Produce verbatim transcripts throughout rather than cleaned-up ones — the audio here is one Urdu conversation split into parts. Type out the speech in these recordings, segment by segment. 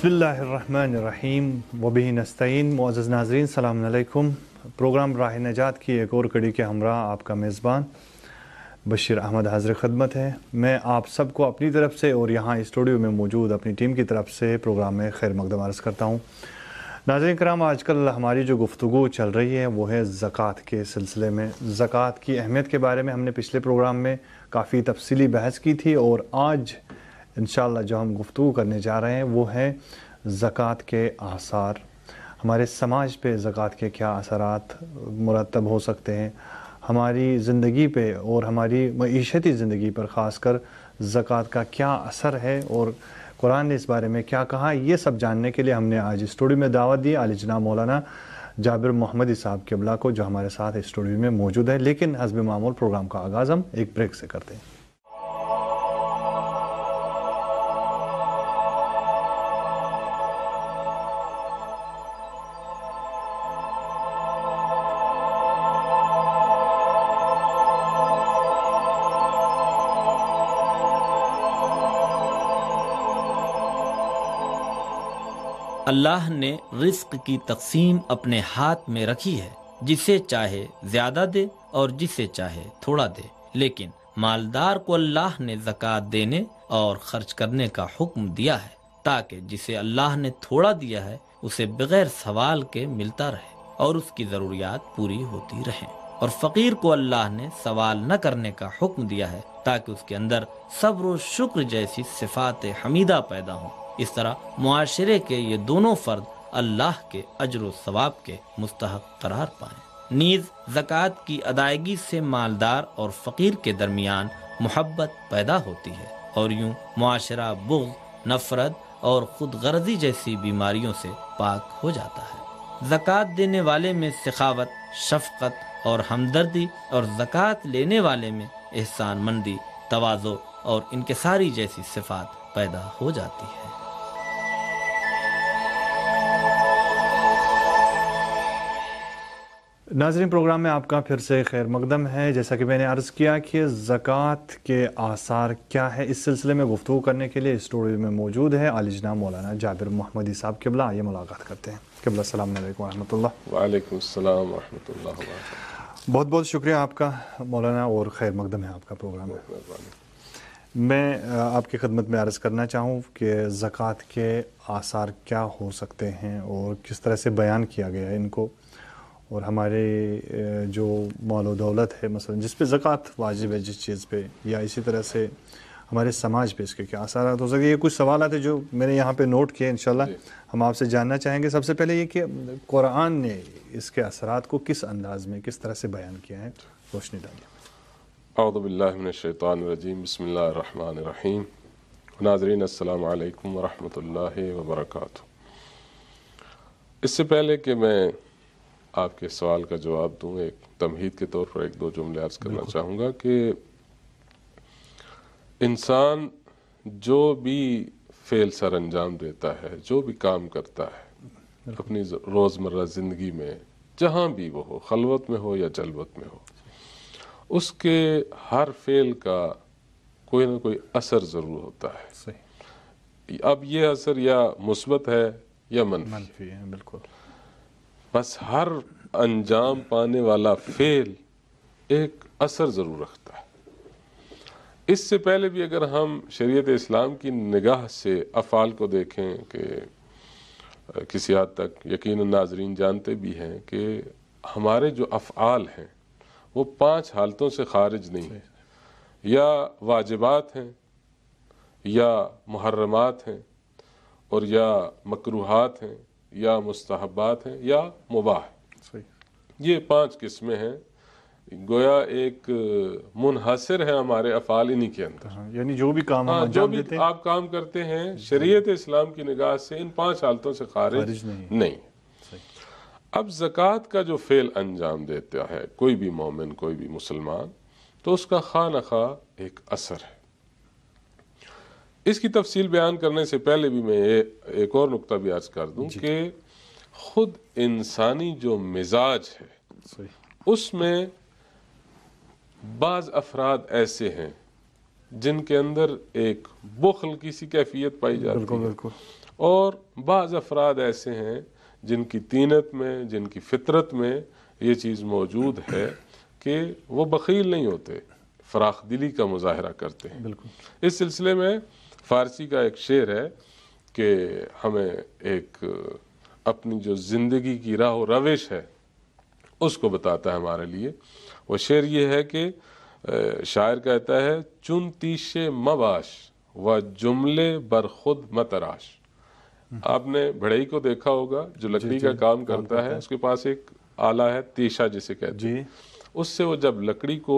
बिस्मिल्लाहिर्रहमानिर्रहीम वबिही नस्तईन। मुअज़्ज़ज़ नाज़रीन सलाम अलैकुम। प्रोग्राम राह नजात की एक और कड़ी के हमरा आपका मेज़बान बशीर अहमद हाज़िर ख़िदमत है। मैं आप सबको अपनी तरफ से और यहाँ स्टूडियो में मौजूद अपनी टीम की तरफ से प्रोग्राम में खैर मक़दम अर्ज़ करता हूँ। नाज़रीन कराम, आजकल हमारी जो गुफ्तगू चल रही है वो है ज़कात के सिलसिले में। ज़कात की अहमियत के बारे में हमने पिछले प्रोग्राम में काफ़ी तफसीली बहस की थी और आज इंशाअल्लाह जो हम गुफ्तगू करने जा रहे हैं वो है ज़कात के आसार। हमारे समाज पे ज़कात के क्या असरात मुरतब हो सकते हैं, हमारी ज़िंदगी पे और हमारी मईशती ज़िंदगी पर ख़ासकर ज़कात का क्या असर है और कुरान ने इस बारे में क्या कहा, ये सब जानने के लिए हमने आज स्टूडियो में दावत दी आली जनाब मौलाना जाबिर मोहम्मदी साहब क़िबला को, जो हमारे साथ स्टूडियो में मौजूद है। लेकिन हस्ब मामूल प्रोग्राम का आगाज़ हम एक ब्रेक से करते हैं। अल्लाह ने रिस्क की तकसीम अपने हाथ में रखी है, जिसे चाहे ज्यादा दे और जिसे चाहे थोड़ा दे, लेकिन मालदार को अल्लाह ने ज़कात देने और खर्च करने का हुक्म दिया है ताकि जिसे अल्लाह ने थोड़ा दिया है उसे बगैर सवाल के मिलता रहे और उसकी ज़रूरियात पूरी होती रहें, और फ़कीर को अल्लाह ने सवाल न करने का हुक्म दिया है ताकि उसके अंदर सब्र और शुक्र जैसी सिफ़ात हमीदा पैदा हों। इस तरह मुआशरे के ये दोनों फ़र्द अल्लाह के अज्र व सवाब के मुस्तहक़ करार पाएं। नीज़ ज़कात की अदायगी से मालदार और फ़कीर के दरमियान मोहब्बत पैदा होती है और यूं मुआशरा बुग़्ज़, नफ़रत और खुद गर्ज़ी जैसी बीमारियों से पाक हो जाता है। ज़कात देने वाले में सखावत, शफ़क़त और हमदर्दी और ज़कात लेने वाले में एहसानमंदी, तवाज़ो और इनकिसारी जैसी सिफ़ात पैदा हो जाती है। नाज़रीन, प्रोग्राम में आपका फिर से खैर मक़दम है। जैसा कि मैंने अर्ज़ किया कि ज़कात के आसार क्या है, इस सिलसिले में गुफ्तगू करने के लिए स्टूडियो में मौजूद है आली जनाब मौलाना जाबिर मोहम्मदी साहब क़िबला। आइए मुलाकात करते हैं। क़िबला, अस्सलाम वालेकुम रहमतुल्लाह। वालेकुम अस्सलाम व रहमतुल्लाह व बरकातहू। बहुत बहुत शुक्रिया आपका मौलाना और खैर मक़दम है आपका प्रोग्राम में। मैं आपकी खिदमत में अर्ज़ करना चाहूँ कि ज़कात के आसार क्या हो सकते हैं और किस तरह से बयान किया गया है इनको, और हमारे जो माल व दौलत है मसलन जिस पे ज़कात वाजिब है जिस चीज़ पे, या इसी तरह से हमारे समाज पे इसके क्या असरात हो सकते हैं। ये कुछ सवाल थे जो मैंने यहाँ पे नोट किए, इंशाल्लाह हम आपसे जानना चाहेंगे। सबसे पहले ये कि कुरान ने इसके असरात को किस अंदाज़ में किस तरह से बयान किया है, रोशनी डालिए। औज़ु बिल्लाहि मिनश शैतानिर रजीम, बिस्मिल्लाहिर रहमानिर रहीम। नाज़रीन अस्सलामु अलैकुम व रहमतुल्लाहि व बरकातहू। इससे पहले कि मैं आपके सवाल का जवाब दूं, एक तमहीद के तौर पर एक दो जुमले अर्ज़ करना चाहूँगा कि इंसान जो भी फ़ेल सर अंजाम देता है, जो भी काम करता है अपनी रोज़मर्रा ज़िंदगी में, जहाँ भी वो हो, खलवत में हो या जलवत में हो, उसके हर फ़ेल का कोई ना कोई असर ज़रूर होता है। सही। अब ये असर या मुस्बत है या मनफी है। बिल्कुल। बस हर अंजाम पाने वाला फ़ेल एक असर ज़रूर रखता है। इससे पहले भी अगर हम शरीयत इस्लाम की निगाह से अफ़ाल को देखें कि किसी हद तक यकीनन नाज़रीन जानते भी हैं कि हमारे जो अफ़आल हैं वो पांच हालतों से खारिज नहीं है, या वाजिबात हैं, या मुहर्रमात हैं, और या मकरूहात हैं, या मुस्तहब्बात हैं, या मुबाह। ये पांच किस्में हैं। गोया एक मुनहसर है हमारे अफ़ाल इन्हीं के अंदर। यानी जो भी काम हाँ, जो भी आप काम करते हैं शरीयत इस्लाम की निगाह से इन पांच हालतों से खारिज नहीं, नहीं। अब ज़कात का जो फ़ेल अंजाम देता है कोई भी मोमिन, कोई भी मुसलमान, तो उसका खा न खा एक असर है। इसकी तफसील बयान करने से पहले भी मैं एक और नुक्ता भी अर्ज कर दूं कि खुद इंसानी जो मिजाज है उसमें बाज़ अफराद ऐसे हैं जिनके अंदर एक बुखल की सी कैफियत पाई जाती है, اور بعض افراد ایسے ہیں جن کی طینت میں، جن کی فطرت میں یہ چیز موجود ہے کہ وہ بخیل نہیں ہوتے، فراخ دلی کا مظاہرہ کرتے ہیں۔ بالکل۔ اس سلسلے میں فارسی کا ایک شعر ہے کہ ہمیں ایک اپنی جو زندگی کی راہ و روش ہے اس کو بتاتا ہے ہمارے لیے۔ وہ شعر یہ ہے کہ شاعر کہتا ہے، چن تیشے مباش و جملے بر خود متراش۔ آپ نے بڑھئی کو دیکھا ہوگا جو لکڑی کا کام کرتا ہے، اس کے پاس ایک آلہ ہے تیشہ جسے کہتے ہیں، اس سے وہ جب لکڑی کو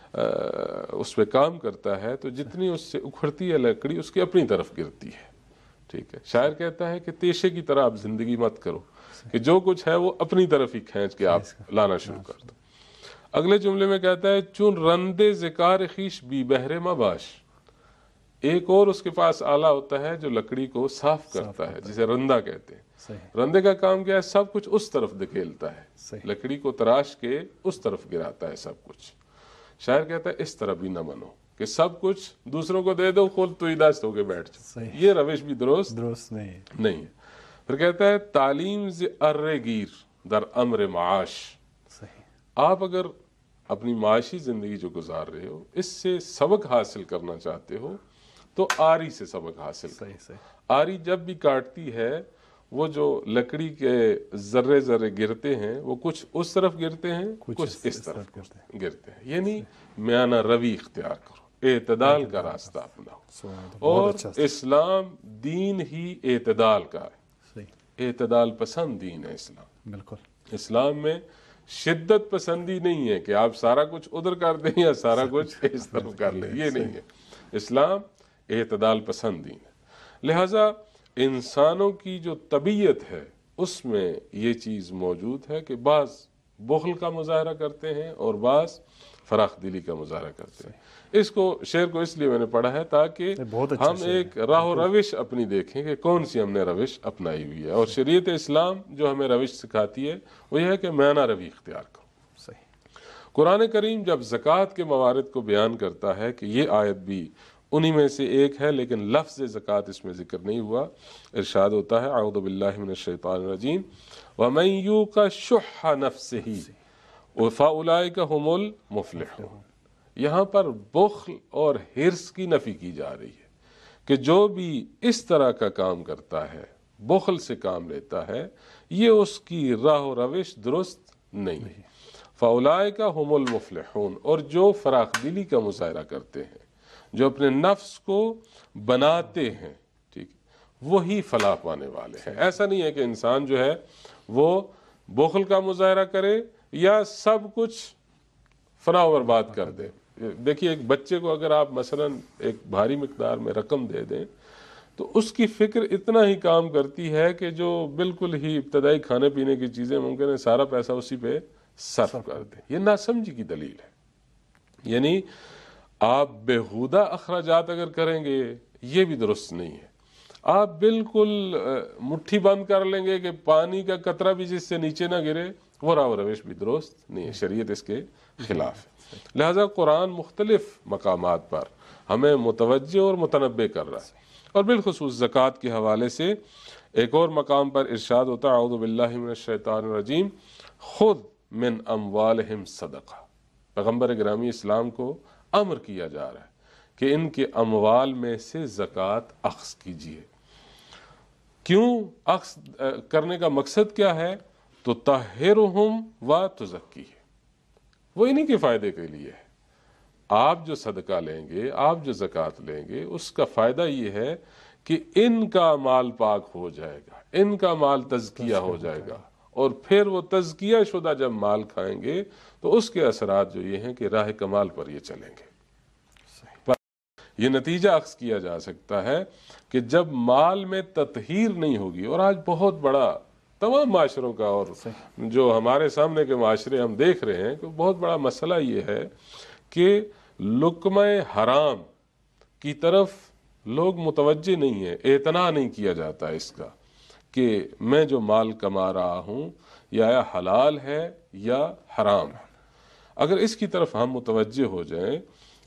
اس پہ کام کرتا ہے تو جتنی اس سے اکھڑتی ہے لکڑی اس کی اپنی طرف گرتی ہے، ٹھیک ہے۔ شاعر کہتا ہے کہ تیشے کی طرح آپ زندگی مت کرو کہ جو کچھ ہے وہ اپنی طرف ہی کھینچ کے آپ لانا شروع کر دو۔ اگلے جملے میں کہتا ہے، چون رندے ذکار خیش بی بہر مباش۔ ایک اور اس کے پاس آلہ ہوتا ہے جو لکڑی کو صاف کرتا ہے، جسے رندہ کہتے ہیں۔ رندے کا کام کیا ہے؟ سب کچھ اس طرف دھکیلتا ہے، لکڑی کو تراش کے اس طرف گراتا ہے سب کچھ۔ شاعر کہتا ہے اس طرح بھی نہ بنو کہ سب کچھ دوسروں کو دے دو، خود تو اداست ہو کے بیٹھ جاؤ، یہ روش بھی درست درست نہیں نہیں ہے۔ پھر کہتا ہے تعلیم ز ار گیر در امر معاش۔ آپ اگر اپنی معاشی زندگی جو گزار رہے ہو اس سے سبق حاصل کرنا چاہتے ہو تو آری سے سبق حاصل کرو۔ آری جب بھی کاٹتی ہے وہ جو لکڑی کے ذرے ذرے گرتے ہیں وہ کچھ اس طرف گرتے ہیں، کچھ اس طرف گرتے ہیں، یعنی میانہ روی اختیار کرو، اعتدال کا راستہ اپناؤ۔ اور اسلام دین ہی اعتدال کا ہے، اعتدال پسند دین ہے اسلام۔ بالکل۔ اسلام میں شدت پسندی نہیں ہے کہ آپ سارا کچھ ادھر کر دیں یا سارا کچھ اس طرف کر لیں، یہ نہیں ہے۔ اسلام اعتدال پسند دین ہے، لہٰذا انسانوں کی جو طبیعت ہے اس میں یہ چیز موجود ہے کہ بعض بخل کا مظاہرہ کرتے ہیں اور بعض فراخ دلی کا مظاہرہ کرتے ہیں۔ اس کو شعر کو اس لیے میں نے پڑھا ہے تاکہ ہم ایک راہ و روش اپنی دیکھیں کہ کون سی ہم نے روش اپنائی ہوئی ہے، اور شریعت اسلام جو ہمیں روش سکھاتی ہے وہ یہ ہے کہ میانہ روی اختیار کرو۔ صحیح۔ قرآن کریم جب زکوٰۃ کے موارد کو بیان کرتا ہے کہ یہ آیت بھی انہی میں سے ایک ہے لیکن لفظ زکوٰۃ اس میں ذکر نہیں ہوا، ارشاد ہوتا ہے اعوذ باللہ من الشیطان الرجیم وَمَن یُوقَ شُحَّ نَفْسِهِ فَأُولَٰئِکَ هُمُ الْمُفْلِحُونَ۔ یہاں پر بخل اور حرص کی نفی کی جا رہی ہے کہ جو بھی اس طرح کا کام کرتا ہے، بخل سے کام لیتا ہے، یہ اس کی راہ و روش درست نہیں ہے۔ فَأُولَٰئِکَ هُمُ الْمُفْلِحُونَ، اور جو فراخ دلی کا مظاہرہ کرتے ہیں، جو اپنے نفس کو بناتے ہیں، ٹھیک، وہی فلاح پانے والے ہیں۔ ایسا نہیں ہے کہ انسان جو ہے وہ بخل کا مظاہرہ کرے یا سب کچھ فنا و برباد کر دے۔ دیکھیے ایک بچے کو اگر آپ مثلا ایک بھاری مقدار میں رقم دے دیں تو اس کی فکر اتنا ہی کام کرتی ہے کہ جو بالکل ہی ابتدائی کھانے پینے کی چیزیں ممکن ہے سارا پیسہ اسی پہ صرف کر دیں۔ یہ ناسمجھی کی دلیل ہے، یعنی آپ بیہودہ اخراجات اگر کریں گے یہ بھی درست نہیں ہے۔ آپ بالکل مٹھی بند کر لیں گے کہ پانی کا قطرہ بھی جس سے نیچے نہ گرے، وہ راہ و روش بھی درست نہیں ہے، شریعت اس کے خلاف ہے۔ لہذا قرآن مختلف مقامات پر ہمیں متوجہ اور متنبہ کر رہا ہے، اور بالخصوص زکوٰۃ کے حوالے سے ایک اور مقام پر ارشاد ہوتا ہے اعوذ باللہ من الشیطان الرجیم خذ من اموالہم صدقہ۔ پیغمبر گرامی اسلام کو امر کیا جا رہا ہے کہ ان کے اموال میں سے زکوٰۃ اخذ کیجیے۔ کیوں اخذ کرنے کا مقصد کیا ہے؟ تو طہرہم و تزکیہم، وہ انہی کے فائدے کے لیے ہے۔ آپ جو صدقہ لیں گے، آپ جو زکوٰۃ لیں گے، اس کا فائدہ یہ ہے کہ ان کا مال پاک ہو جائے گا، ان کا مال تزکیہ ہو جائے گا، اور پھر وہ تزکیہ شدہ جب مال کھائیں گے تو اس کے اثرات جو یہ ہیں کہ راہ کمال پر یہ چلیں گے۔ یہ نتیجہ اخذ کیا جا سکتا ہے کہ جب مال میں تطہیر نہیں ہوگی، اور آج بہت بڑا تمام معاشروں کا اور جو ہمارے سامنے کے معاشرے ہم دیکھ رہے ہیں کہ بہت بڑا مسئلہ یہ ہے کہ لقمہ حرام کی طرف لوگ متوجہ نہیں ہیں، اعتنا نہیں کیا جاتا اس کا کہ میں جو مال کما رہا ہوں یا حلال ہے یا حرام ہے۔ اگر اس کی طرف ہم متوجہ ہو جائیں،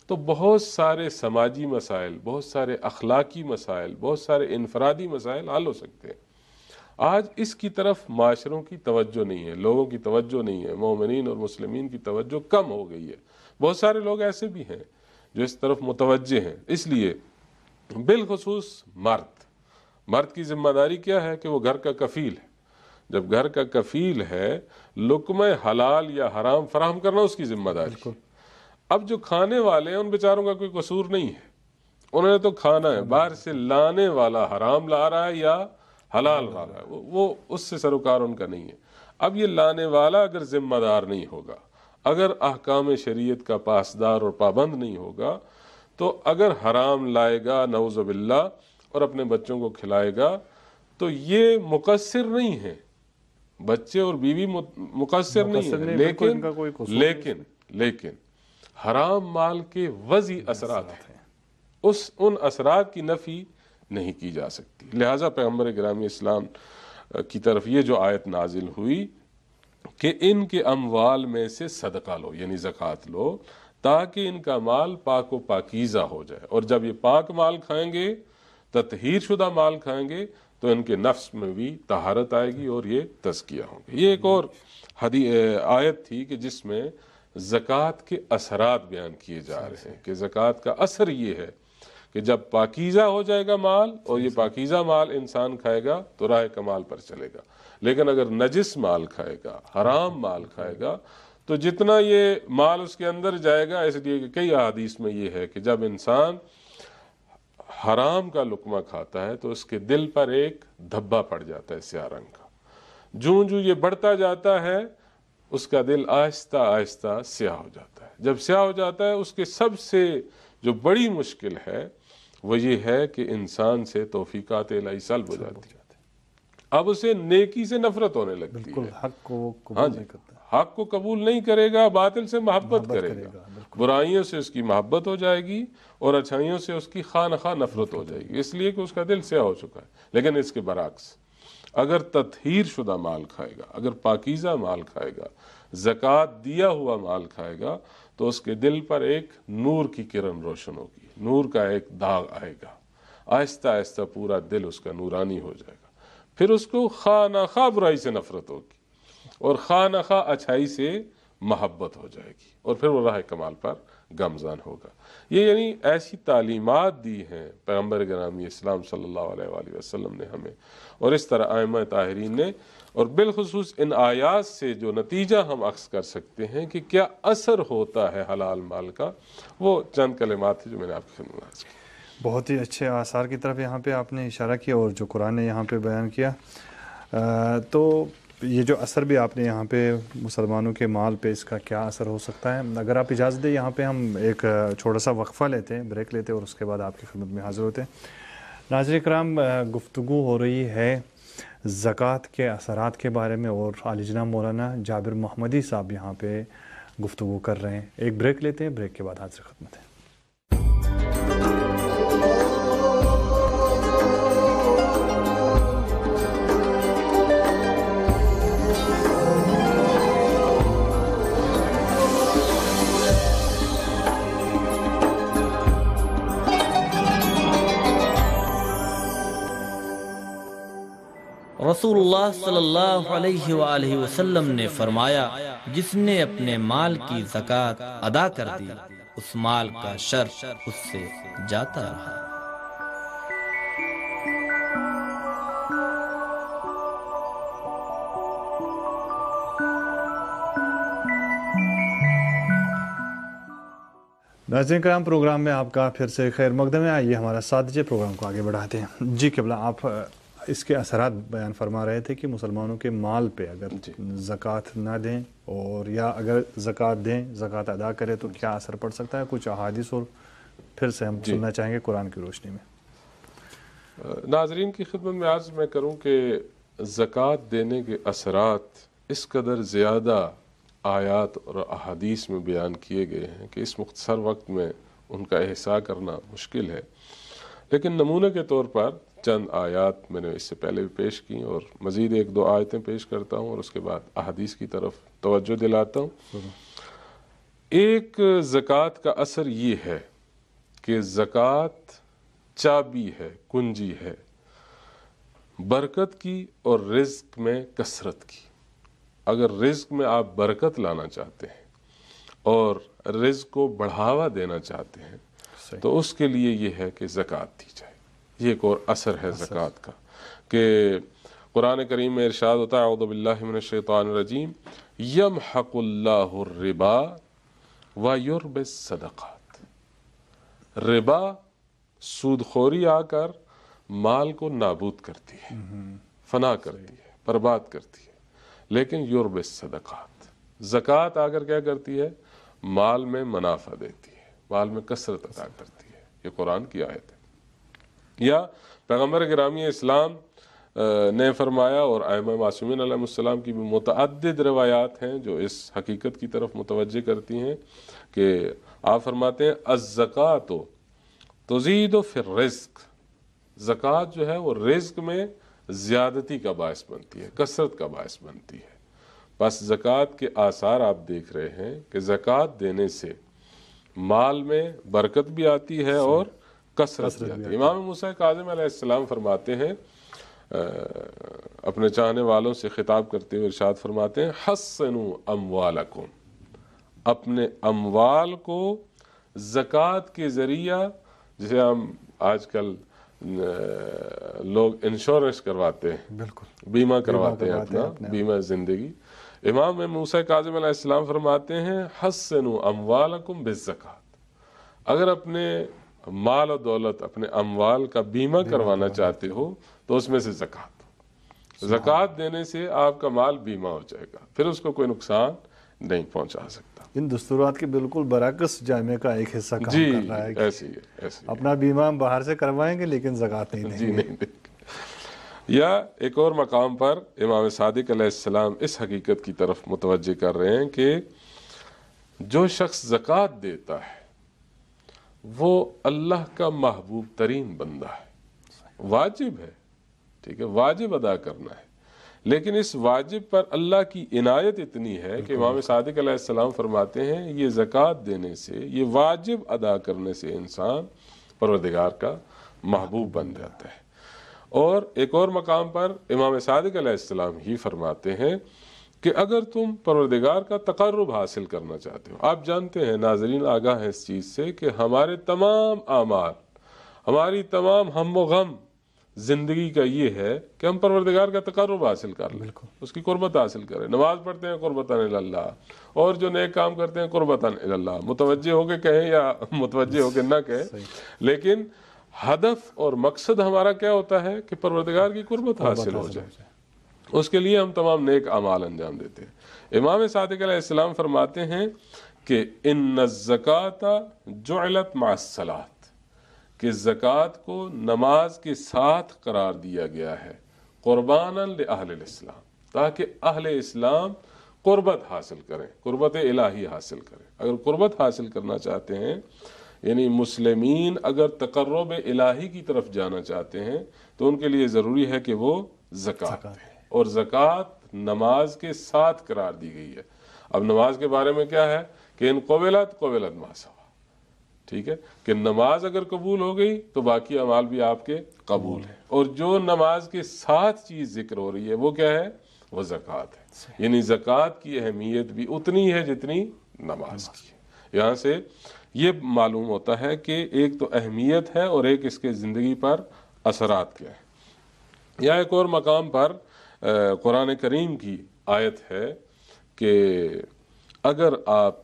تو بہت سارے سماجی مسائل، بہت سارے اخلاقی مسائل، بہت سارے انفرادی مسائل حل ہو سکتے ہیں۔ آج اس کی طرف معاشروں کی توجہ نہیں ہے، لوگوں کی توجہ نہیں ہے، مومنین اور مسلمین کی توجہ کم ہو گئی ہے۔ بہت سارے لوگ ایسے بھی ہیں جو اس طرف متوجہ ہیں۔ اس لیے بالخصوص مرد مرد کی ذمہ داری کیا ہے کہ وہ گھر کا کفیل ہے۔ جب گھر کا کفیل ہے، لقمہ حلال یا حرام فراہم کرنا اس کی ذمہ داری ہے۔ اب جو کھانے والے ہیں ان بیچاروں کا کوئی قصور نہیں ہے، انہوں نے تو کھانا ہے، باہر سے لانے والا حرام لا رہا ہے یا حلال لا رہا ہے، وہ اس سے سروکار ان کا نہیں ہے۔ اب یہ لانے والا اگر ذمہ دار نہیں ہوگا، اگر احکام شریعت کا پاسدار اور پابند نہیں ہوگا، تو اگر حرام لائے گا نعوذ باللہ اور اپنے بچوں کو کھلائے گا تو یہ مقصر نہیں ہے، بچے اور بیوی مقصر نہیں ہے، لیکن لیکن لیکن حرام مال کے وضعی اثرات ہیں، اس ان اثرات کی نفی نہیں کی جا سکتی۔ لہٰذا پیغمبر گرامی اسلام کی طرف یہ جو آیت نازل ہوئی کہ ان کے اموال میں سے صدقہ لو، یعنی زکوٰۃ لو، تاکہ ان کا مال پاک و پاکیزہ ہو جائے، اور جب یہ پاک مال کھائیں گے، تطہیر شدہ مال کھائیں گے، تو ان کے نفس میں بھی طہارت آئے گی اور یہ تزکیہ ہوں گے۔ یہ ایک اور آیت تھی کہ جس میں زکوٰۃ کے اثرات بیان کیے جا رہے ہیں کہ زکوٰۃ کا اثر یہ ہے کہ جب پاکیزہ ہو جائے گا مال، اور یہ پاکیزہ مال انسان کھائے گا تو راہ کمال پر چلے گا، لیکن اگر نجس مال کھائے گا، حرام مال کھائے گا، تو جتنا یہ مال اس کے اندر جائے گا، اس لیے کہ کئی احادیث میں یہ ہے کہ جب انسان حرام کا لقمہ کھاتا ہے تو اس کے دل پر ایک دھبا پڑ جاتا ہے سیاہ رنگ کا، جوں جوں یہ بڑھتا جاتا ہے اس کا دل آہستہ آہستہ سیاہ ہو جاتا ہے۔ جب سیاہ ہو جاتا ہے، اس کے سب سے جو بڑی مشکل ہے وہ یہ ہے کہ انسان سے توفیقات الہی سلب ہو جاتی ہے، اب اسے نیکی سے نفرت ہونے لگتی ہے، حق کو ہاں جی، حق کو قبول نہیں کرے گا، باطل سے محبت کرے گا، برائیوں سے اس کی محبت ہو جائے گی اور اچھائیوں سے اس کی خواہ نخواہ نفرت ہو جائے گی، اس لیے کہ اس کا دل سیاہ ہو چکا ہے۔ لیکن اس کے برعکس اگر تطہیر شدہ مال کھائے گا، اگر پاکیزہ مال کھائے گا، زکوٰۃ دیا ہوا مال کھائے گا، تو اس کے دل پر ایک نور کی کرن روشن ہوگی، نور کا ایک داغ آئے گا، آہستہ آہستہ پورا دل اس کا نورانی ہو جائے گا، پھر اس کو خواہ نخواہ برائی سے نفرت ہوگی اور خواہ نخواہ اچھائی سے محبت ہو جائے گی، اور پھر وہ راہ کمال پر گامزن ہوگا۔ یہ یعنی ایسی تعلیمات دی ہیں پیغمبر گرامی اسلام صلی اللہ علیہ وآلہ وسلم نے ہمیں، اور اس طرح ائمہ طاہرین نے، اور بالخصوص ان آیات سے جو نتیجہ ہم اخذ کر سکتے ہیں کہ کیا اثر ہوتا ہے حلال مال کا، وہ چند کلمات تھے جو میں نے آپ کی خدمت میں عرض کی۔ بہت ہی اچھے آثار کی طرف یہاں پہ آپ نے اشارہ کیا، اور جو قرآن نے یہاں پہ بیان کیا، تو یہ جو اثر بھی آپ نے یہاں پہ مسلمانوں کے مال پہ اس کا کیا اثر ہو سکتا ہے، اگر آپ اجازت دیں یہاں پہ ہم ایک چھوٹا سا وقفہ لیتے ہیں، بریک لیتے ہیں، اور اس کے بعد آپ کی خدمت میں حاضر ہوتے ہیں۔ ناظرین کرام، گفتگو ہو رہی ہے زکوٰۃ کے اثرات کے بارے میں، اور عالی جناب مولانا جابر محمدی صاحب یہاں پہ گفتگو کر رہے ہیں۔ ایک بریک لیتے ہیں، بریک کے بعد حاضر خدمت ہے۔ رسول اللہ صلی اللہ علیہ وآلہ وسلم نے فرمایا، جس نے اپنے مال کی زکوٰۃ ادا کر دی، اس مال کا شر اس سے جاتا رہا۔ ناظرین کرام، پروگرام میں آپ کا پھر سے خیر مقدم ہے۔ آئیے ہمارا ساتھ دیجیے، پروگرام کو آگے بڑھاتے ہیں۔ جی قبلہ، آپ اس کے اثرات بیان فرما رہے تھے کہ مسلمانوں کے مال پہ اگر زکوٰۃ نہ دیں، اور یا اگر زکوٰۃ دیں، زکوٰۃ ادا کرے، تو کیا اثر پڑ سکتا ہے۔ کچھ احادیث اور پھر سے ہم سننا چاہیں گے قرآن کی روشنی میں۔ ناظرین کی خدمت میں عرض میں کروں کہ زکوٰۃ دینے کے اثرات اس قدر زیادہ آیات اور احادیث میں بیان کیے گئے ہیں کہ اس مختصر وقت میں ان کا احصاء کرنا مشکل ہے، لیکن نمونے کے طور پر چند آیات میں نے اس سے پہلے بھی پیش کی، اور مزید ایک دو آیتیں پیش کرتا ہوں، اور اس کے بعد احادیث کی طرف توجہ دلاتا ہوں۔ ایک زکوٰۃ کا اثر یہ ہے کہ زکوٰۃ چابی ہے، کنجی ہے برکت کی اور رزق میں کثرت کی۔ اگر رزق میں آپ برکت لانا چاہتے ہیں اور رزق کو بڑھاوا دینا چاہتے ہیں تو اس کے لیے یہ ہے کہ زکوٰۃ دی جائے۔ یہ ایک اور اثر ہے زکوٰۃ کا کہ قرآن کریم میں ارشاد ہوتا ہے اعوذ باللہ من الشیطان الرجیم یمحق اللہ الربا ویربی الصدقات۔ ربا سود خوری آ کر مال کو نابود کرتی ہے، فنا کرتی ہے، برباد کرتی ہے، لیکن یربی الصدقات، زکوٰۃ آ کر کیا کرتی ہے؟ مال میں منافع دیتی ہے، مال میں کثرت عطا کرتی ہے۔ یہ قرآن کی آیت ہے۔ یا پیغمبر گرامی اسلام نے فرمایا، اور ائمہ معصومین علیہ السلام کی بھی متعدد روایات ہیں جو اس حقیقت کی طرف متوجہ کرتی ہیں کہ آپ فرماتے ہیں الزکوٰۃ تزید فی الرزق، زکوٰۃ جو ہے وہ رزق میں زیادتی کا باعث بنتی ہے، کثرت کا باعث بنتی ہے۔ بس زکوٰۃ کے آثار آپ دیکھ رہے ہیں کہ زکوٰۃ دینے سے مال میں برکت بھی آتی ہے اور کثرت بھی آتی ہے۔ امام موسیٰ کاظم علیہ السلام فرماتے ہیں، اپنے چاہنے والوں سے خطاب کرتے ہوئے ارشاد فرماتے ہیں حسنوا اموالکم، اپنے اموال کو زکوٰۃ کے ذریعہ، جسے ہم آج کل لوگ انشورنس کرواتے ہیں، بالکل بیمہ کرواتے ہیں اپنا، بیمہ زندگی، امام موسیٰ کاظم علیہ السلام فرماتے ہیں حسنوا اموالکم بالزکوٰۃ، اگر اپنے مال و دولت، اپنے اموال کا بیمہ کروانا چاہتے ہو تو اس میں سے زکوٰۃ زکوٰۃ دینے سے آپ کا مال بیمہ ہو جائے گا، پھر اس کو کوئی نقصان نہیں پہنچا سکتا۔ ان دستورات کے بالکل برعکس جامعہ کا ایک حصہ کام جی کر رہا ہے کہ ایسی ہے ایسی اپنا بیمہ ہم باہر سے کروائیں گے لیکن زکوٰۃ نہیں جی دیں گے۔ نہیں دیں گے۔ یا ایک اور مقام پر امام صادق علیہ السلام اس حقیقت کی طرف متوجہ کر رہے ہیں کہ جو شخص زکوٰۃ دیتا ہے وہ اللہ کا محبوب ترین بندہ ہے، واجب ہے، ٹھیک ہے، واجب ادا کرنا ہے، لیکن اس واجب پر اللہ کی عنایت اتنی ہے کہ امام صادق علیہ السلام فرماتے ہیں یہ زکوٰۃ دینے سے، یہ واجب ادا کرنے سے انسان پروردگار کا محبوب بن جاتا ہے۔ اور ایک اور مقام پر امام صادق علیہ السلام ہی فرماتے ہیں کہ اگر تم پروردگار کا تقرب حاصل کرنا چاہتے ہو، آپ جانتے ہیں، ناظرین آگاہ ہیں اس چیز سے کہ ہمارے تمام اعمال، ہماری تمام ہم و غم زندگی کا یہ ہے کہ ہم پروردگار کا تقرب حاصل کر لیں، اس کی قربت حاصل کریں۔ نماز پڑھتے ہیں قربتاً اللہ، اور جو نیک کام کرتے ہیں قربتاً اللہ، متوجہ ہو کے کہیں یا متوجہ ہو کے نہ کہیں، لیکن ہدف اور مقصد ہمارا کیا ہوتا ہے کہ پروردگار کی قربت حاصل ہو جائے، اس کے لیے ہم تمام نیک اعمال انجام دیتے ہیں۔ امام صادق علیہ السلام فرماتے ہیں کہ ان الزکوٰۃ جعلت مع الصلاۃ، کہ زکوٰۃ کو نماز کے ساتھ قرار دیا گیا ہے، قربانا لأہل الاسلام، تاکہ اہل اسلام قربت حاصل کریں، قربت الہی حاصل کریں۔ اگر قربت حاصل کرنا چاہتے ہیں، یعنی مسلمین اگر تقرب الہی کی طرف جانا چاہتے ہیں تو ان کے لیے ضروری ہے کہ وہ زکوٰۃ دیں، اور زکوٰۃ نماز کے ساتھ قرار دی گئی ہے۔ اب نماز کے بارے میں کیا ہے کہ ان قبلت قبلت ما سوا، ٹھیک ہے، کہ نماز اگر قبول ہو گئی تو باقی اعمال بھی آپ کے قبول ہیں، اور جو نماز کے ساتھ چیز ذکر ہو رہی ہے وہ کیا ہے؟ وہ زکوٰۃ ہے، یعنی زکوٰۃ کی اہمیت بھی اتنی ہے جتنی نماز کی ہے۔ یہاں سے یہ معلوم ہوتا ہے کہ ایک تو اہمیت ہے اور ایک اس کے زندگی پر اثرات کیا ہے۔ یا ایک اور مقام پر قرآن کریم کی آیت ہے کہ اگر آپ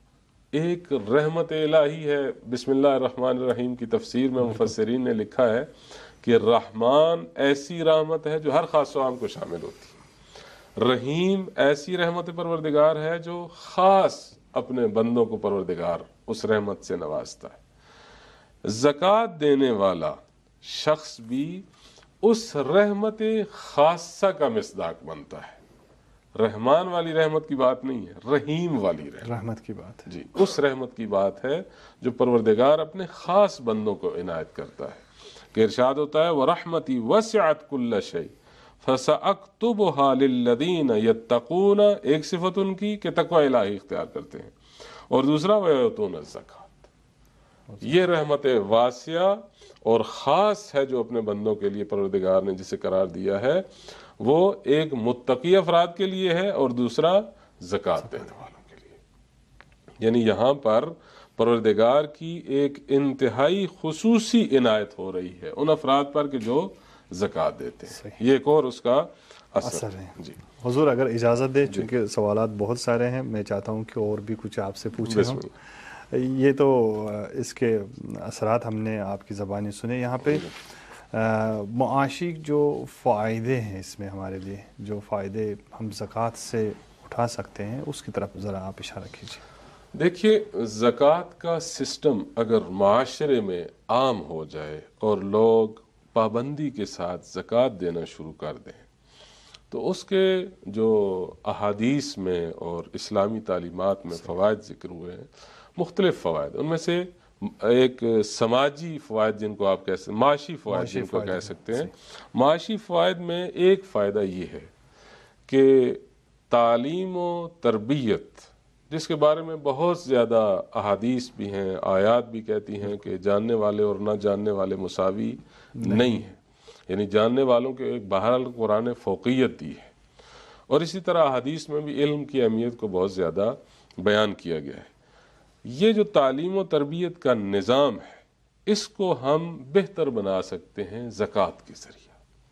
ایک رحمت الہی ہے، بسم اللہ الرحمن الرحیم کی تفسیر میں مفسرین نے لکھا ہے کہ رحمان ایسی رحمت ہے جو ہر خاص و عام کو شامل ہوتی ہے، رحیم ایسی رحمت پروردگار ہے جو خاص اپنے بندوں کو پروردگار اس رحمت سے نوازتا ہے۔ زکوٰۃ دینے والا شخص بھی اس رحمت خاصہ کا مصداق بنتا ہے۔ رحمان والی رحمت کی بات نہیں ہے، رحیم والی رحمت رحمت کی بات ہے، جی اس رحمت کی بات ہے جو پروردگار اپنے خاص بندوں کو عنایت کرتا ہے، کہ ارشاد ہوتا ہے وَرَحْمَتِي وَسِعَتْ كُلَّ شَيْءٍ فَسَأَكْتُبُهَا لِلَّذِينَ يَتَّقُونَ، ایک صفت ان کی کہ تقوی الہی اختیار کرتے ہیں، اور دوسرا وَيُؤْتُونَ الزَّكَاةَ، یہ رحمت واسعہ اور خاص ہے جو اپنے بندوں کے لیے پروردگار نے جسے قرار دیا ہے، وہ ایک متقی افراد کے لیے ہے اور دوسرا زکوٰۃ دینے والوں کے لیے۔ یعنی یہاں پر پروردگار کی ایک انتہائی خصوصی عنایت ہو رہی ہے ان افراد پر کہ جو زکوٰۃ دیتے ہیں، یہ ایک اور اس کا اثر ہے۔ جی حضور اگر اجازت دے، چونکہ سوالات بہت سارے ہیں، میں چاہتا ہوں کہ اور بھی کچھ آپ سے پوچھیں ہم۔ یہ تو اس کے اثرات ہم نے آپ کی زبانی سنے، یہاں پہ معاشی جو فائدے ہیں اس میں ہمارے لیے، جو فائدے ہم زکوٰۃ سے اٹھا سکتے ہیں، اس کی طرف ذرا آپ اشارہ کیجیے۔ دیکھیے، زکوٰۃ کا سسٹم اگر معاشرے میں عام ہو جائے اور لوگ پابندی کے ساتھ زکوٰۃ دینا شروع کر دیں تو اس کے جو احادیث میں اور اسلامی تعلیمات میں فوائد ذکر ہوئے ہیں، مختلف فوائد، ان میں سے ایک سماجی فوائد جن کو آپ کہہ سکتے ہیں، معاشی فوائد جن کو کہہ سکتے ہیں، معاشی فوائد میں ایک فائدہ یہ ہے کہ تعلیم و تربیت، جس کے بارے میں بہت زیادہ احادیث بھی ہیں، آیات بھی کہتی ہیں کہ جاننے والے اور نہ جاننے والے مساوی نہیں ہیں، یعنی جاننے والوں کے ایک بہرحال قرآن فوقیت دی ہے، اور اسی طرح احادیث میں بھی علم کی اہمیت کو بہت زیادہ بیان کیا گیا ہے۔ یہ جو تعلیم و تربیت کا نظام ہے، اس کو ہم بہتر بنا سکتے ہیں زکوٰۃ کے ذریعے۔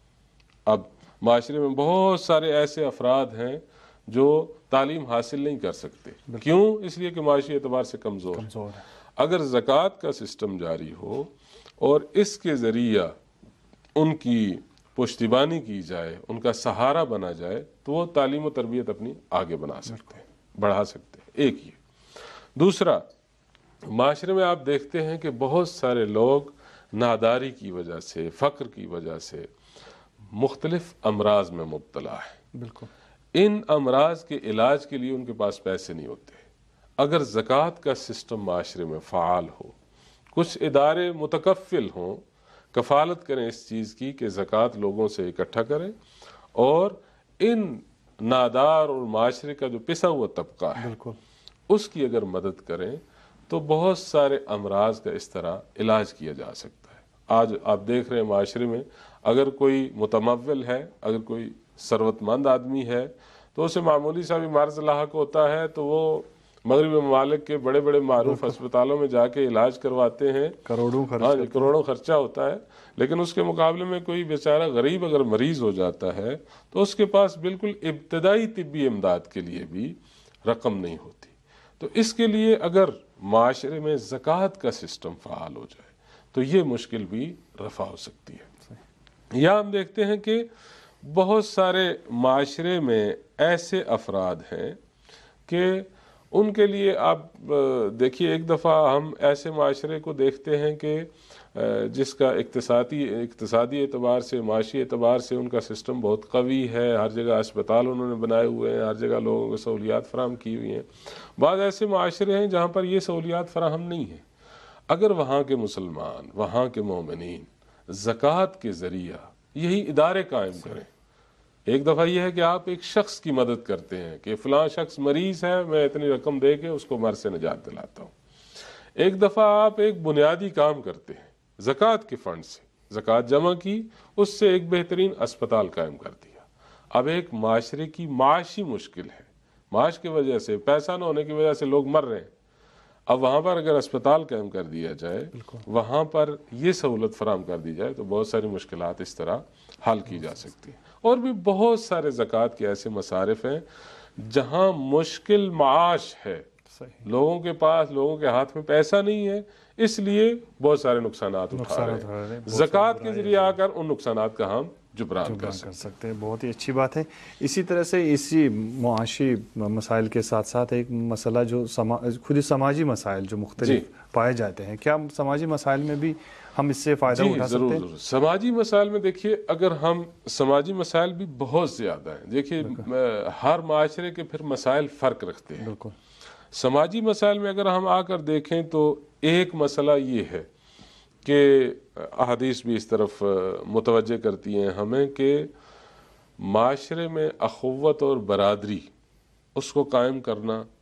اب معاشرے میں بہت سارے ایسے افراد ہیں جو تعلیم حاصل نہیں کر سکتے، کیوں؟ اس لیے کہ معاشی اعتبار سے کمزور ہے۔ اگر زکوٰۃ کا سسٹم جاری ہو اور اس کے ذریعہ ان کی پشتیبانی کی جائے، ان کا سہارا بنا جائے، تو وہ تعلیم و تربیت اپنی آگے بنا سکتے ہیں، بڑھا سکتے ہیں۔ ایک یہ۔ دوسرا، معاشرے میں آپ دیکھتے ہیں کہ بہت سارے لوگ ناداری کی وجہ سے، فقر کی وجہ سے مختلف امراض میں مبتلا ہیں۔ بالکل۔ ان امراض کے علاج کے لیے ان کے پاس پیسے نہیں ہوتے۔ اگر زکوٰۃ کا سسٹم معاشرے میں فعال ہو، کچھ ادارے متکفل ہوں، کفالت کریں اس چیز کی کہ زکوٰۃ لوگوں سے اکٹھا کریں، اور ان نادار اور معاشرے کا جو پسا ہوا طبقہ ہے، بالکل، اس کی اگر مدد کریں تو بہت سارے امراض کا اس طرح علاج کیا جا سکتا ہے۔ آج آپ دیکھ رہے ہیں معاشرے میں اگر کوئی متمول ہے، اگر کوئی ثروت مند آدمی ہے، تو اسے معمولی سا بھی مرض لاحق ہوتا ہے تو وہ مغربی ممالک کے بڑے بڑے معروف ہسپتالوں میں جا کے علاج کرواتے ہیں، کروڑوں ہاں جی، کروڑوں خرچہ ہوتا ہے، لیکن اس کے مقابلے میں کوئی بیچارہ غریب اگر مریض ہو جاتا ہے تو اس کے پاس بالکل ابتدائی طبی امداد کے لیے بھی رقم نہیں ہوتی۔ تو اس کے لیے اگر معاشرے میں زکوٰۃ کا سسٹم فعال ہو جائے تو یہ مشکل بھی رفع ہو سکتی ہے۔ یا ہم دیکھتے ہیں کہ بہت سارے معاشرے میں ایسے افراد ہیں کہ ان کے لیے آپ دیکھیے، ایک دفعہ ہم ایسے معاشرے کو دیکھتے ہیں کہ جس کا اقتصادی اقتصادی اعتبار سے، معاشی اعتبار سے ان کا سسٹم بہت قوی ہے، ہر جگہ اسپتال انہوں نے بنائے ہوئے ہیں، ہر جگہ لوگوں کو سہولیات فراہم کی ہوئی ہیں۔ بعض ایسے معاشرے ہیں جہاں پر یہ سہولیات فراہم نہیں ہیں۔ اگر وہاں کے مسلمان، وہاں کے مومنین زکوٰۃ کے ذریعہ یہی ادارے قائم کریں، ایک دفعہ یہ ہے کہ آپ ایک شخص کی مدد کرتے ہیں کہ فلاں شخص مریض ہے، میں اتنی رقم دے کے اس کو مرض سے نجات دلاتا ہوں۔ ایک دفعہ آپ ایک بنیادی کام کرتے ہیں، زکوٰۃ کے فنڈ سے زکوٰۃ جمع کی، اس سے ایک بہترین اسپتال قائم کر دیا۔ اب ایک معاشرے کی معاشی مشکل ہے، معاش کی وجہ سے، پیسہ نہ ہونے کی وجہ سے لوگ مر رہے ہیں، اب وہاں پر اگر اسپتال قائم کر دیا جائے، وہاں پر یہ سہولت فراہم کر دی جائے تو بہت ساری مشکلات اس طرح حل کی جا سکتی ہیں۔ اور بھی بہت سارے زکوٰۃ کے ایسے مصارف ہیں جہاں مشکل معاش ہے، لوگوں کے پاس، لوگوں کے ہاتھ میں پیسہ نہیں ہے، اس لیے بہت سارے نقصانات اٹھا رہے ہیں۔ زکوٰۃ کے ذریعے آ کر ان نقصانات کا ہم جبران کر سکتے ہیں۔ بہت ہی اچھی بات ہے۔ اسی طرح سے اسی معاشی مسائل کے ساتھ ساتھ ایک مسئلہ جو خود سماجی مسائل جو مختلف پائے جاتے ہیں، کیا سماجی مسائل میں بھی ہم اس سے فائدہ اٹھا سکتے ہیں؟ ضرور ضرور۔ سماجی مسائل میں دیکھیے، اگر ہم سماجی مسائل بھی بہت زیادہ ہیں، دیکھیے ہر معاشرے کے پھر مسائل فرق رکھتے ہیں۔ بالکل۔ سماجی مسائل میں اگر ہم آ کر دیکھیں تو ایک مسئلہ یہ ہے کہ احادیث بھی اس طرف متوجہ کرتی ہیں ہمیں کہ معاشرے میں اخوت اور برادری اس کو قائم کرنا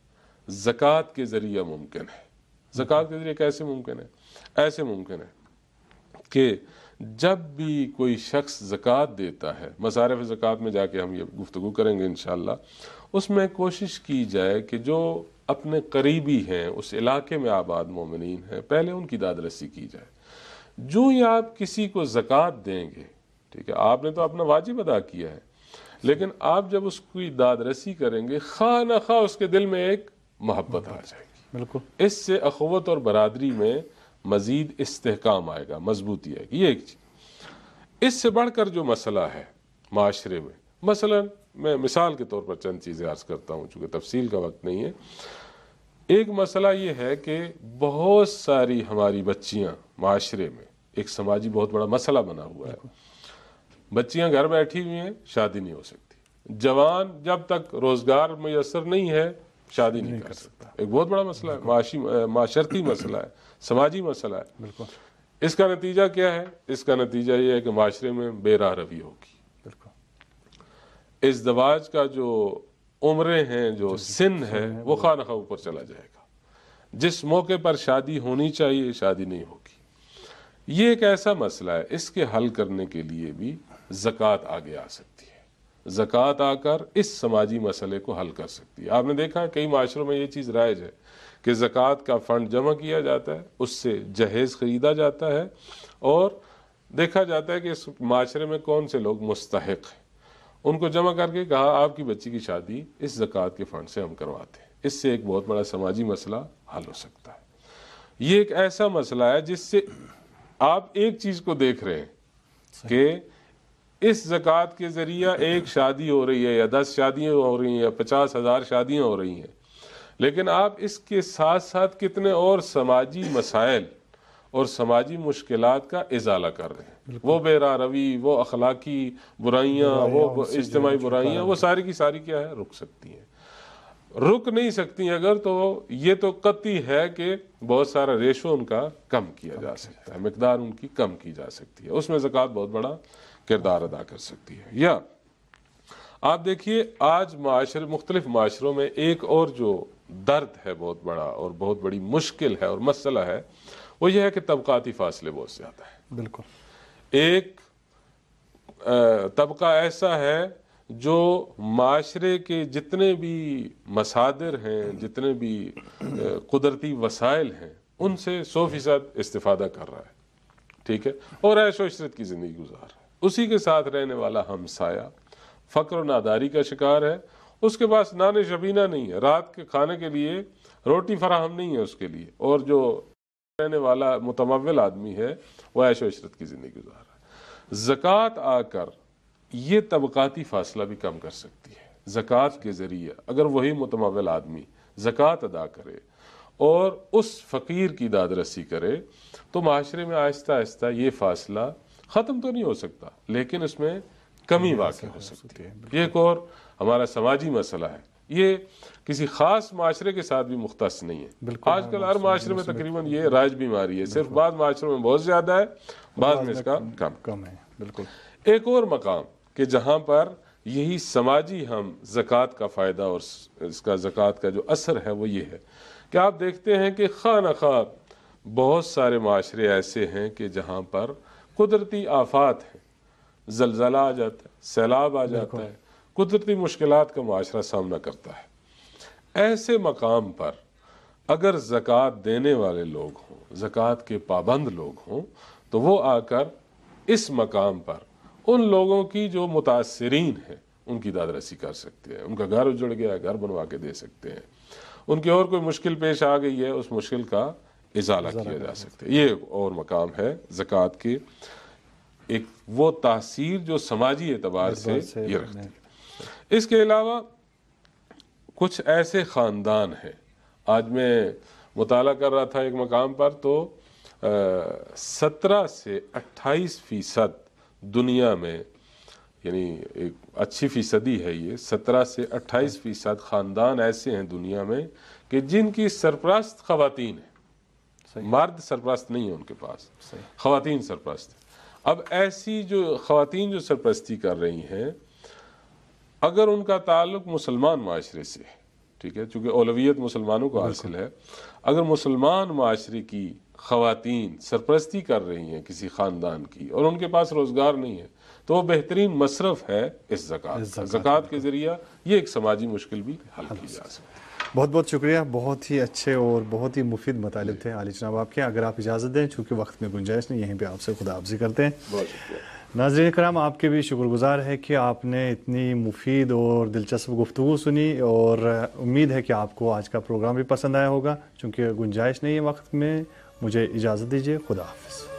زکوٰۃ کے ذریعہ ممکن ہے۔ زکوٰۃ کے ذریعے کیسے ممکن ہے؟ ایسے ممکن ہے کہ جب بھی کوئی شخص زکوٰۃ دیتا ہے، مصارف زکوٰۃ میں جا کے ہم یہ گفتگو کریں گے انشاءاللہ، اس میں کوشش کی جائے کہ جو اپنے قریبی ہیں، اس علاقے میں آباد مومنین ہیں، پہلے ان کی داد رسی کی جائے۔ جو ہی آپ کسی کو زکوٰۃ دیں گے، ٹھیک ہے، آپ نے تو اپنا واجب ادا کیا ہے، لیکن آپ جب اس کی داد رسی کریں گے، خواہ نہ خواہ اس کے دل میں ایک محبت آ جائے گی۔ بالکل، اس سے اخوت اور برادری میں مزید استحکام آئے گا، مضبوطی آئے گی۔ یہ ایک چیز۔ اس سے بڑھ کر جو مسئلہ ہے معاشرے میں، مثلا میں مثال کے طور پر چند چیزیں عرض کرتا ہوں چونکہ تفصیل کا وقت نہیں ہے۔ ایک مسئلہ یہ ہے کہ بہت ساری ہماری بچیاں معاشرے میں ایک سماجی بہت بڑا مسئلہ بنا ہوا ہے، بچیاں گھر بیٹھی ہوئی ہیں، شادی نہیں ہو سکتی، جوان جب تک روزگار میسر نہیں ہے شادی نہیں کر سکتا۔ ایک بہت بڑا مسئلہ ہے، معاشی معاشرتی مسئلہ ہے، سماجی مسئلہ ہے۔ بالکل، اس کا نتیجہ کیا ہے؟ اس کا نتیجہ یہ ہے کہ معاشرے میں بے راہ روی ہوگی۔ بالکل، ازدواج کا جو عمریں ہیں، جو سن ہے، وہ خواہ نخواہ اوپر چلا جائے گا۔ جس موقع پر شادی ہونی چاہیے شادی نہیں ہوگی۔ یہ ایک ایسا مسئلہ ہے، اس کے حل کرنے کے لیے بھی زکوٰۃ آگے آ سکتی ہے۔ زکوٰۃ آ کر اس سماجی مسئلے کو حل کر سکتی ہے۔ آپ نے دیکھا ہے کئی معاشروں میں یہ چیز رائج ہے کہ زکوٰۃ کا فنڈ جمع کیا جاتا ہے، اس سے جہیز خریدا جاتا ہے اور دیکھا جاتا ہے کہ اس معاشرے میں کون سے لوگ مستحق ہیں، ان کو جمع کر کے کہا آپ کی بچی کی شادی اس زکوٰۃ کے فنڈ سے ہم کرواتے ہیں۔ اس سے ایک بہت بڑا سماجی مسئلہ حل ہو سکتا ہے۔ یہ ایک ایسا مسئلہ ہے جس سے آپ ایک چیز کو دیکھ رہے ہیں کہ اس زکوٰۃ کے ذریعہ ایک شادی ہو رہی ہے یا دس شادیاں ہو رہی ہیں یا پچاس ہزار شادیاں ہو رہی ہیں، لیکن آپ اس کے ساتھ ساتھ کتنے اور سماجی مسائل اور سماجی مشکلات کا ازالہ کر رہے ہیں۔ وہ بے راہ روی، وہ اخلاقی برائیاں، وہ اجتماعی برائیاں، وہ ساری کی ساری کیا ہے، رک سکتی ہیں۔ رک نہیں سکتی اگر تو یہ تو قطعی ہے کہ بہت سارا ریشو ان کا کم کیا جا سکتا ہے، مقدار ان کی کم کی جا سکتی ہے، اس میں زکوٰۃ بہت بڑا کردار ادا کر سکتی ہے۔ یا آپ دیکھیے آج معاشرے مختلف معاشروں میں ایک اور جو درد ہے بہت بڑا اور بہت بڑی مشکل ہے اور مسئلہ ہے، وہ یہ ہے کہ طبقاتی فاصلے بہت زیادہ ہیں۔ بالکل، ایک طبقہ ایسا ہے جو معاشرے کے جتنے بھی مصادر ہیں، جتنے بھی قدرتی وسائل ہیں، ان سے سو فیصد استفادہ کر رہا ہے، ٹھیک ہے، اور عیش و عشرت کی زندگی گزار رہا ہے۔ اسی کے ساتھ رہنے والا ہمسایہ فقر و ناداری کا شکار ہے، اس کے پاس نان شبینہ نہیں ہے، رات کے کھانے کے لیے روٹی فراہم نہیں ہے اس کے لیے، اور جو رہنے والا متمول آدمی ہے وہ عیش و عشرت کی زندگی گزار رہا ہے۔ زکوٰۃ آ کر یہ طبقاتی فاصلہ بھی کم کر سکتی ہے۔ زکوٰۃ کے ذریعے اگر وہی متمول آدمی زکوٰۃ ادا کرے اور اس فقیر کی داد رسی کرے تو معاشرے میں آہستہ آہستہ یہ فاصلہ ختم تو نہیں ہو سکتا، لیکن اس میں کمی واقع ہو سکتی ہے۔ یہ ایک اور ہمارا سماجی مسئلہ ہے، یہ کسی خاص معاشرے کے ساتھ بھی مختص نہیں ہے۔ آج کل ہر معاشرے میں تقریباً یہ رائج بیماری ہے، صرف بعض معاشروں میں بہت زیادہ ہے، بعض میں اس کا کم کم ہے۔ بالکل، ایک اور مقام کہ جہاں پر یہی سماجی ہم زکوٰۃ کا فائدہ اور اس کا زکوٰۃ کا جو اثر ہے وہ یہ ہے کہ آپ دیکھتے ہیں کہ خواہ نخواہ بہت سارے معاشرے ایسے ہیں کہ جہاں پر قدرتی آفات ہیں، زلزلہ آ جاتا ہے، سیلاب آ جاتا ہے، قدرتی مشکلات کا معاشرہ سامنا کرتا ہے۔ ایسے مقام پر اگر زکوٰۃ دینے والے لوگ ہوں، زکوٰۃ کے پابند لوگ ہوں، تو وہ آ کر اس مقام پر ان لوگوں کی جو متاثرین ہیں ان کی داد رسی کر سکتے ہیں، ان کا گھر اجڑ گیا ہے گھر بنوا کے دے سکتے ہیں، ان کی اور کوئی مشکل پیش آ گئی ہے اس مشکل کا ازالہ کیا جا سکتا ہے۔ یہ ایک اور مقام ہے زکوٰۃ کے، ایک وہ تاثیر جو سماجی اعتبار سے یہ رکھتی ہے۔ اس کے علاوہ کچھ ایسے خاندان ہیں، آج میں مطالعہ کر رہا تھا ایک مقام پر تو سترہ سے اٹھائیس فیصد دنیا میں، یعنی ایک اچھی فیصدی ہے یہ، سترہ سے اٹھائیس فیصد خاندان ایسے ہیں دنیا میں کہ جن کی سرپرست خواتین ہیں، مرد سرپرست نہیں ہے ان کے پاس، خواتین سرپرست ہیں۔ اب ایسی جو خواتین جو سرپرستی کر رہی ہیں، اگر ان کا تعلق مسلمان معاشرے سے ہے، ٹھیک ہے، چونکہ اولویت مسلمانوں کو حاصل ہے. اگر مسلمان معاشرے کی خواتین سرپرستی کر رہی ہیں کسی خاندان کی اور ان کے پاس روزگار نہیں ہے تو وہ بہترین مصرف ہے اس زکوٰۃ کا. زکوٰۃ کے ذریعہ یہ ایک سماجی مشکل بھی حل کی جا سکتی ہے. بہت بہت شکریہ، بہت ہی اچھے اور بہت ہی مفید مطالب تھے عالی جناب آپ کے. اگر آپ اجازت دیں چونکہ وقت میں گنجائش نہیں، یہیں پہ آپ سے خدا حافظی کرتے ہیں. بہت شکریہ. ناظرین کرام، آپ کے بھی شکر گزار ہے کہ آپ نے اتنی مفید اور دلچسپ گفتگو سنی، اور امید ہے کہ آپ کو آج کا پروگرام بھی پسند آیا ہوگا. چونکہ گنجائش نہیں ہے وقت میں، مجھے اجازت دیجیے. خدا حافظ.